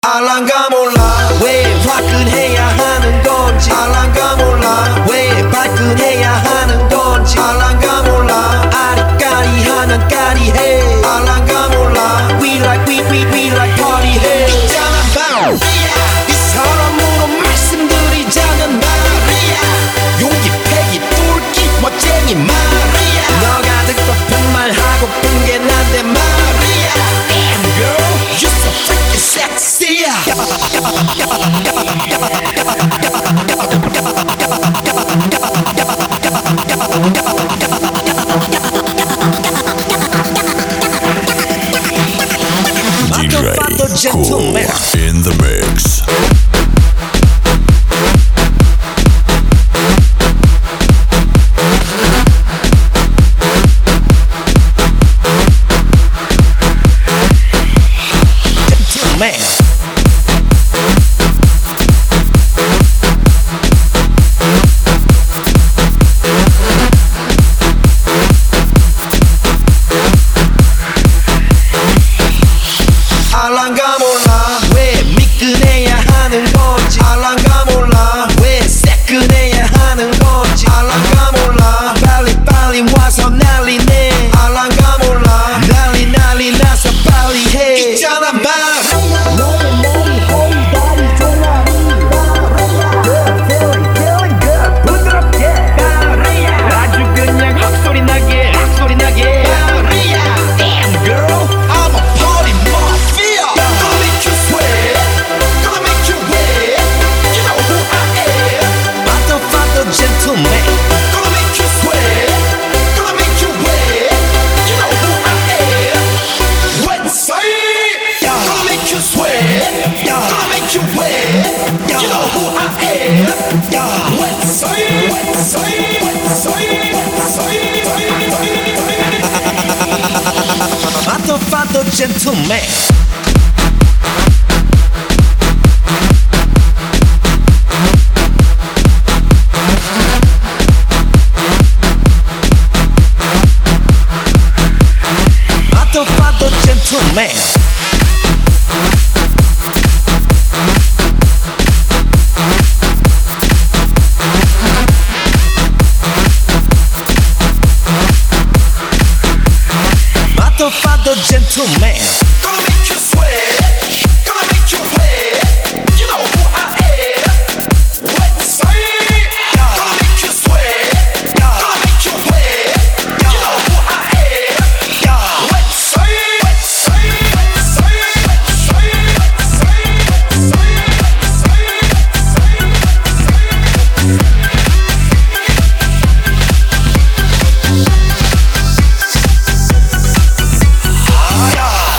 알랑가 몰라 왜 화끈해야 하는 건지 알랑가 몰라 왜 발끈해야 하는 건지 알랑가 몰라 아리까리 하면 까리해 알랑가 몰라 We like party 해 있잖아 말이야 이 사람으로 말씀드리자면 말이야 용기 패기 뚫기 멋쟁이 말이야 너가 듣고픈 말 하고픈 게 난데 말이야 Damn girl you're so freaking sexy DJ Cool in the mix. Man. 알랑가 몰라 왜 미끈해야 하는 건지 알랑가 몰라 왜 새끈해야 하는 건지 알랑가 몰라 빨리 와서 난리내 알랑가 몰라 난리 나서 빨리 해 있잖아 말이야 너의 머리 허리 다리 종아리 feeling good 부드럽게 아주 그냥 헉소리 나게 Damn girl I'm a party mafia Gonna make you sweat Gonna make you wet You know who I am Father gentleman Gonna make you sweat Gonna make you wet You know who I am Wet say Gonna make you sweat Gonna make you wet You know who I am Wet say Father gentleman